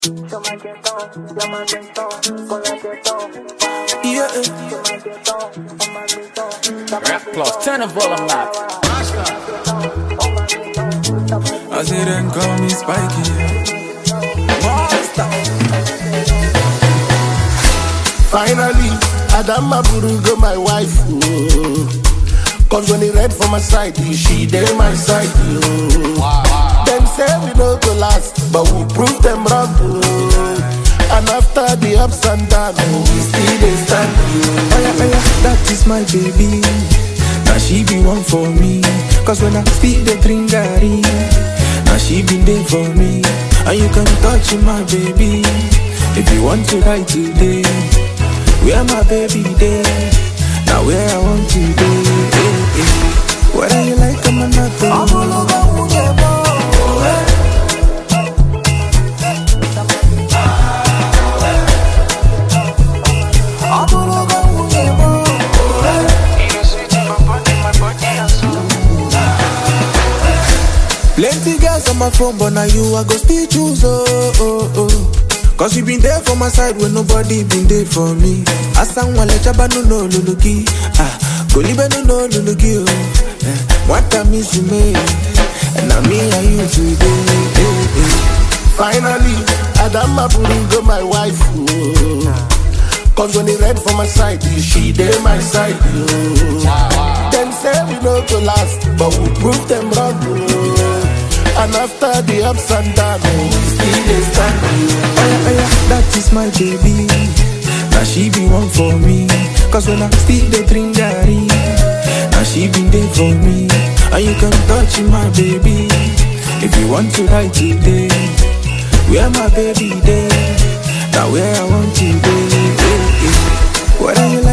Yeah. Rap plus, turn the volume up. I say them call me Spiky. Monster. Finally, Adama Burugo, my wife. Oh. Cause when he read for my side, she dey my side. Oh. Them say we no go last, but we prove them wrong. Oh. And after the ups and downs, we still dey stand. Oh, that is my baby. Now she be one for me. Cause when I still dey drink garri, now she been there for me. And you can touch my baby if you want to ride today. Where my baby there? Now where I want to be. Whether you like them or not. Plenty girls on my phone, but now you I go still choose, Cause you been there for my side when nobody been there for me. Asan wale chaba no luluki. Golibe no luluki, What I miss you me, and now me and you today. Finally, Adama Burugo, my wife. Oh. Cause when he read for my side, she dey my side. Oh. Them say we no go last, but we prove them wrong. Oh. And after the ups and downs, we still dey stand. That is my baby. Now she be one for me. Cause when I still dey drink garri, now she been there for me. And you can touch my baby if you want to ride today. Where my baby there? Now where I want to be. Whether you like